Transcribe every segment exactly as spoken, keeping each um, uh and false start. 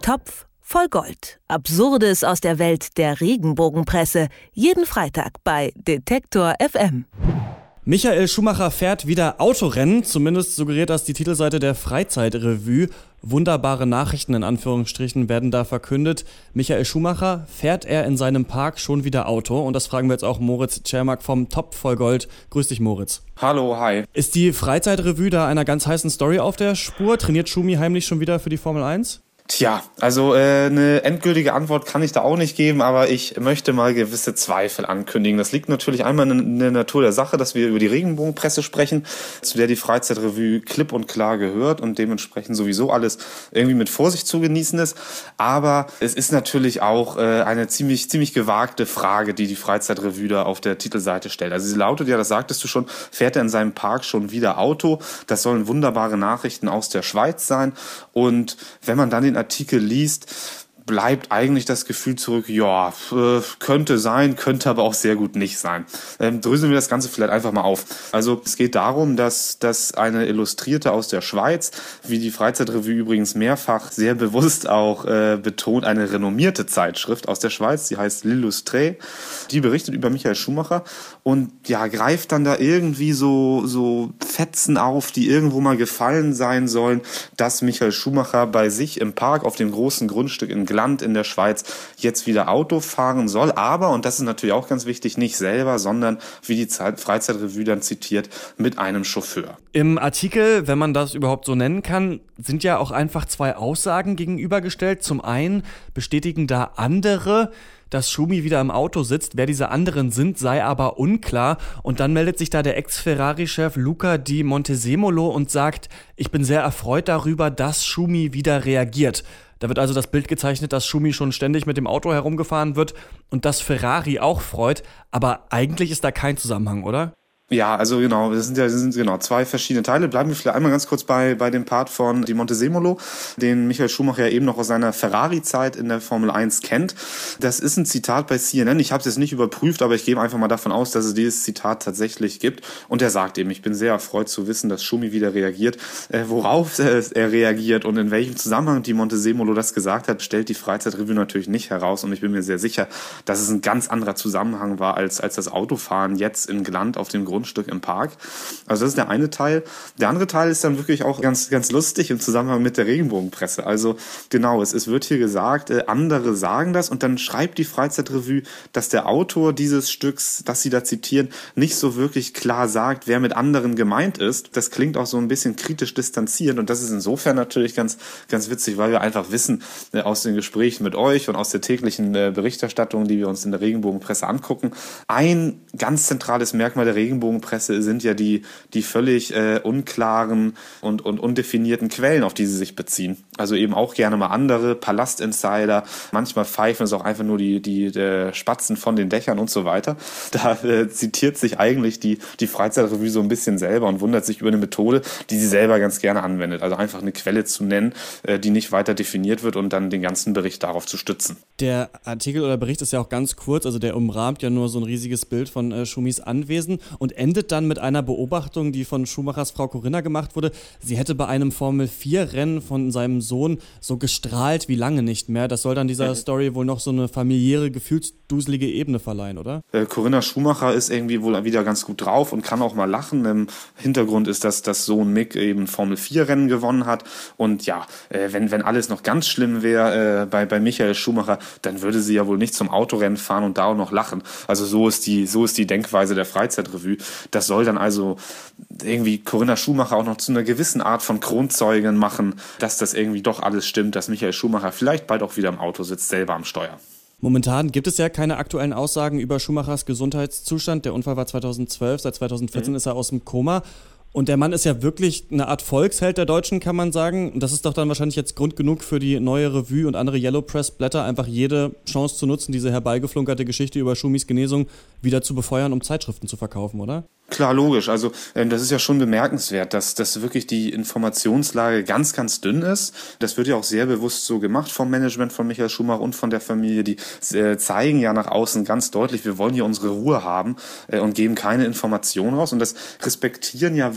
Topf voll Gold. Absurdes aus der Welt der Regenbogenpresse. Jeden Freitag bei Detektor F M. Michael Schumacher fährt wieder Autorennen, zumindest suggeriert das die Titelseite der Freizeitrevue. Wunderbare Nachrichten in Anführungsstrichen werden da verkündet. Michael Schumacher, fährt er in seinem Park schon wieder Auto? Und das fragen wir jetzt auch Moritz Czermak vom Topf voll Gold. Grüß dich, Moritz. Hallo, hi. Ist die Freizeitrevue da einer ganz heißen Story auf der Spur? Trainiert Schumi heimlich schon wieder für die Formel eins? Tja, also äh, eine endgültige Antwort kann ich da auch nicht geben, aber ich möchte mal gewisse Zweifel ankündigen. Das liegt natürlich einmal in der Natur der Sache, dass wir über die Regenbogenpresse sprechen, zu der die Freizeitrevue klipp und klar gehört und dementsprechend sowieso alles irgendwie mit Vorsicht zu genießen ist. Aber es ist natürlich auch äh, eine ziemlich ziemlich gewagte Frage, die die Freizeitrevue da auf der Titelseite stellt. Also sie lautet ja, das sagtest du schon, fährt er in seinem Park schon wieder Auto? Das sollen wunderbare Nachrichten aus der Schweiz sein. Und wenn man dann den Artikel liest, bleibt eigentlich das Gefühl zurück, ja, äh, könnte sein, könnte aber auch sehr gut nicht sein. Ähm, dröseln wir das Ganze vielleicht einfach mal auf. Also es geht darum, dass, dass eine Illustrierte aus der Schweiz, wie die Freizeitrevue übrigens mehrfach sehr bewusst auch äh, betont, eine renommierte Zeitschrift aus der Schweiz, die heißt L'Illustré, die berichtet über Michael Schumacher und ja, greift dann da irgendwie so, so Fetzen auf, die irgendwo mal gefallen sein sollen, dass Michael Schumacher bei sich im Park auf dem großen Grundstück in Land in der Schweiz jetzt wieder Auto fahren soll, aber, und das ist natürlich auch ganz wichtig, nicht selber, sondern, wie die Freizeitrevue dann zitiert, mit einem Chauffeur. Im Artikel, wenn man das überhaupt so nennen kann, sind ja auch einfach zwei Aussagen gegenübergestellt. Zum einen bestätigen da andere, dass Schumi wieder im Auto sitzt. Wer diese anderen sind, sei aber unklar. Und dann meldet sich da der Ex-Ferrari-Chef Luca Di Montezemolo und sagt, ich bin sehr erfreut darüber, dass Schumi wieder reagiert. Da wird also das Bild gezeichnet, dass Schumi schon ständig mit dem Auto herumgefahren wird und dass Ferrari auch freut. Aber eigentlich ist da kein Zusammenhang, oder? Ja, also genau, das sind ja das sind genau zwei verschiedene Teile. Bleiben wir vielleicht einmal ganz kurz bei bei dem Part von Di Montezemolo, den Michael Schumacher ja eben noch aus seiner Ferrari-Zeit in der Formel eins kennt. Das ist ein Zitat bei C N N. Ich habe es jetzt nicht überprüft, aber ich gehe einfach mal davon aus, dass es dieses Zitat tatsächlich gibt. Und er sagt eben, ich bin sehr erfreut zu wissen, dass Schumi wieder reagiert. Äh, worauf äh, er reagiert und in welchem Zusammenhang Di Montezemolo das gesagt hat, stellt die Freizeitrevue natürlich nicht heraus. Und ich bin mir sehr sicher, dass es ein ganz anderer Zusammenhang war als als das Autofahren jetzt in Gland auf dem Grund Stück im Park. Also das ist der eine Teil. Der andere Teil ist dann wirklich auch ganz ganz lustig im Zusammenhang mit der Regenbogenpresse. Also genau, es, es wird hier gesagt, äh, andere sagen das und dann schreibt die Freizeitrevue, dass der Autor dieses Stücks, das sie da zitieren, nicht so wirklich klar sagt, wer mit anderen gemeint ist. Das klingt auch so ein bisschen kritisch distanziert und das ist insofern natürlich ganz ganz witzig, weil wir einfach wissen äh, aus den Gesprächen mit euch und aus der täglichen äh, Berichterstattung, die wir uns in der Regenbogenpresse angucken, ein ganz zentrales Merkmal der Regenbogenpresse sind ja die die völlig äh, unklaren und und undefinierten Quellen, auf die sie sich beziehen. Also eben auch gerne mal andere Palastinsider, manchmal pfeifen es auch einfach nur die die äh, Spatzen von den Dächern und so weiter. Da äh, zitiert sich eigentlich die die Freizeitrevue so ein bisschen selber und wundert sich über eine Methode, die sie selber ganz gerne anwendet. Also einfach eine Quelle zu nennen, äh, die nicht weiter definiert wird und dann den ganzen Bericht darauf zu stützen. Der Artikel oder Bericht ist ja auch ganz kurz, also der umrahmt ja nur so ein riesiges Bild von äh, Schumis Anwesen und endet dann mit einer Beobachtung, die von Schumachers Frau Corinna gemacht wurde. Sie hätte bei einem Formel vier Rennen von seinem Sohn so gestrahlt wie lange nicht mehr. Das soll dann dieser ja. Story wohl noch so eine familiäre, gefühlsduselige Ebene verleihen, oder? Äh, Corinna Schumacher ist irgendwie wohl wieder ganz gut drauf und kann auch mal lachen. Im Hintergrund ist, dass das Sohn Mick eben Formel vier Rennen gewonnen hat. Und ja, äh, wenn, wenn alles noch ganz schlimm wäre äh, bei, bei Michael Schumacher, dann würde sie ja wohl nicht zum Autorennen fahren und da auch noch lachen. Also so ist die, so ist die Denkweise der Freizeitrevue. Das soll dann also irgendwie Corinna Schumacher auch noch zu einer gewissen Art von Kronzeugen machen, dass das irgendwie doch alles stimmt, dass Michael Schumacher vielleicht bald auch wieder im Auto sitzt, selber am Steuer. Momentan gibt es ja keine aktuellen Aussagen über Schumachers Gesundheitszustand. Der Unfall war zweitausendzwölf, seit zweitausendvierzehn mhm. ist er aus dem Koma. Und der Mann ist ja wirklich eine Art Volksheld der Deutschen, kann man sagen. Das ist doch dann wahrscheinlich jetzt Grund genug für die neue Revue und andere Yellow Press Blätter, einfach jede Chance zu nutzen, diese herbeigeflunkerte Geschichte über Schumis Genesung wieder zu befeuern, um Zeitschriften zu verkaufen, oder? Klar, logisch. Also ähm, das ist ja schon bemerkenswert, dass, dass wirklich die Informationslage ganz, ganz dünn ist. Das wird ja auch sehr bewusst so gemacht vom Management von Michael Schumacher und von der Familie. Die äh, zeigen ja nach außen ganz deutlich, wir wollen hier unsere Ruhe haben äh, und geben keine Informationen raus. Und das respektieren ja wirklich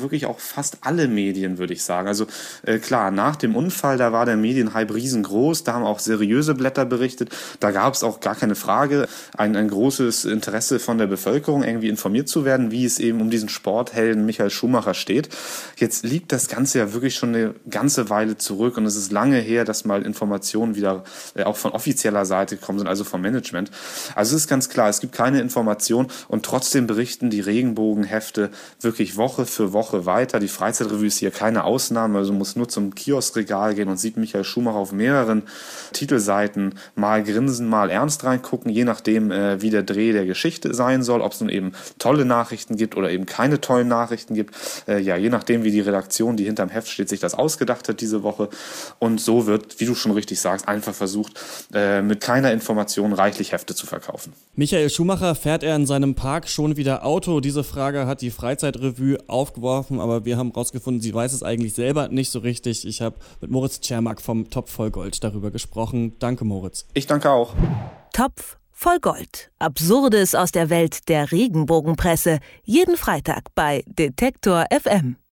wirklich auch fast alle Medien, würde ich sagen. Also äh, klar, nach dem Unfall, da war der Medienhype riesengroß, da haben auch seriöse Blätter berichtet, da gab es auch gar keine Frage, ein, ein großes Interesse von der Bevölkerung, irgendwie informiert zu werden, wie es eben um diesen Sporthelden Michael Schumacher steht. Jetzt liegt das Ganze ja wirklich schon eine ganze Weile zurück und es ist lange her, dass mal Informationen wieder äh, auch von offizieller Seite gekommen sind, also vom Management. Also es ist ganz klar, es gibt keine Information und trotzdem berichten die Regenbogenhefte wirklich Woche für Woche weiter. Die Freizeitrevue ist hier keine Ausnahme, also muss nur zum Kioskregal gehen und sieht Michael Schumacher auf mehreren Titelseiten mal grinsen, mal ernst reingucken, je nachdem, äh, wie der Dreh der Geschichte sein soll, ob es nun eben tolle Nachrichten gibt oder eben keine tollen Nachrichten gibt. Äh, ja, je nachdem, wie die Redaktion, die hinterm Heft steht, sich das ausgedacht hat diese Woche. Und so wird, wie du schon richtig sagst, einfach versucht, äh, mit keiner Information reichlich Hefte zu verkaufen. Michael Schumacher, fährt er in seinem Park schon wieder Auto? Diese Frage hat die Freizeitrevue aufgeworfen, aber wir haben rausgefunden, sie weiß es eigentlich selber nicht so richtig. Ich habe mit Moritz Czermak vom Topf voll Gold darüber gesprochen. Danke, Moritz. Ich danke auch. Topf voll Gold. Absurdes aus der Welt der Regenbogenpresse. Jeden Freitag bei Detektor F M.